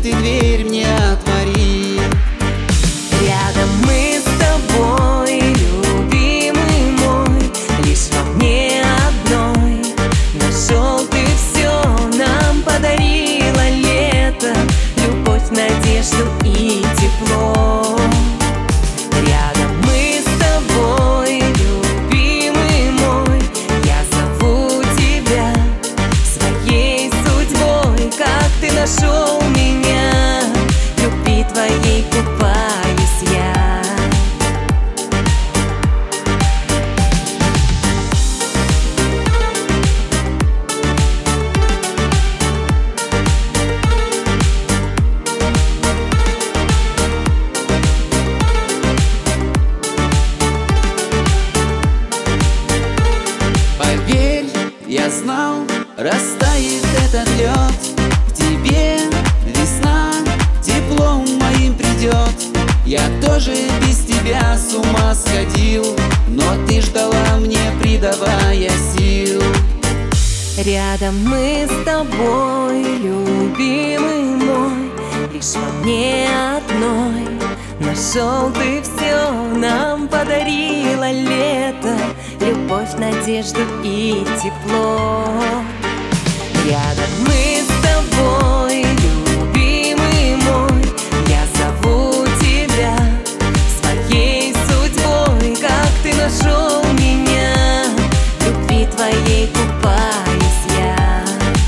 ты дверь мне отвори. Рядом мы с тобой, любимый мой, лишь во мне одной. Нашел ты все, нам подарила лето, любовь, надежду и тепло. Рядом мы с тобой, любимый мой, я зову тебя своей судьбой. Как ты нашел меня, в любви твоей купаюсь я. Поверь, я знал, растает этот лед. К тебе весна теплом моим придет. Я тоже без тебя с ума сходил, но ты ждала мне, придавая сил. Рядом мы с тобой, любимый мой, лишь во мне одной. Нашел ты все, нам подарила лето, любовь, надежду и тепло. Рядом мы с тобой, любимый мой, я зову тебя своей судьбой. Как ты нашел меня, в любви твоей купаюсь я.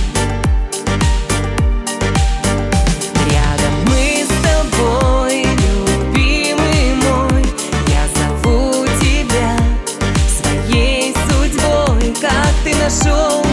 Рядом мы с тобой, любимый мой, я зову тебя своей судьбой. Как ты нашел